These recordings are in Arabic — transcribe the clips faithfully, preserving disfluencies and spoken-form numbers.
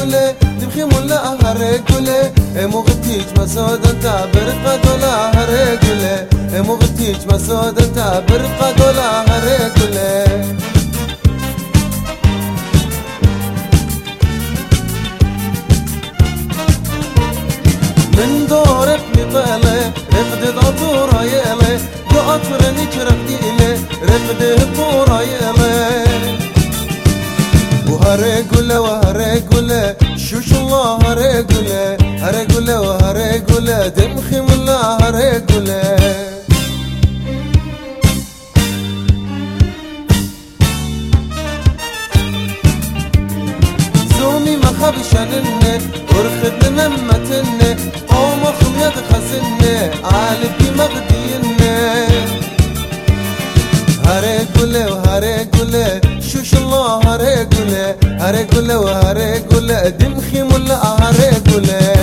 قولي دمخي ملا هري قولي مغتيج مسود انت برقة دولا هري قولي مغتيج مسود انت برقة دولا هري قولي من دورك بطالة رفد عطورة يالي قطرني كرفدي إلي رفد طورة يالي وهري قولي وهري قولي شوش الله هري قولي هري قولي وهري قولي دمخي ملا هري قولي زومي ما خبشنني ورخد نمتني قوم خليت خزني عالبي مغديني هري قولي وهري قولي شوش الله هري قولي هري قولي وهري قولي دمخي ملا هري قولي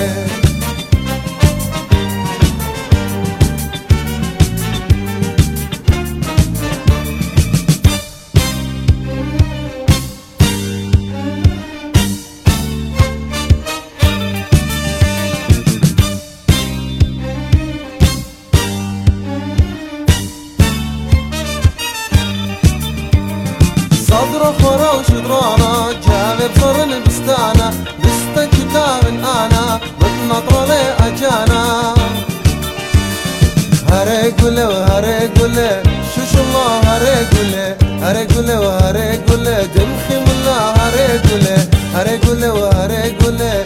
صدر خورا وشدرانا جابر فرن بستانا بستا كتاب انا بتنطر لي اجانا هري قولي وهري قولي شوش الله هري قولي هري قولي وهري قولي دمخي ملا هري قولي هري قولي وهري قولي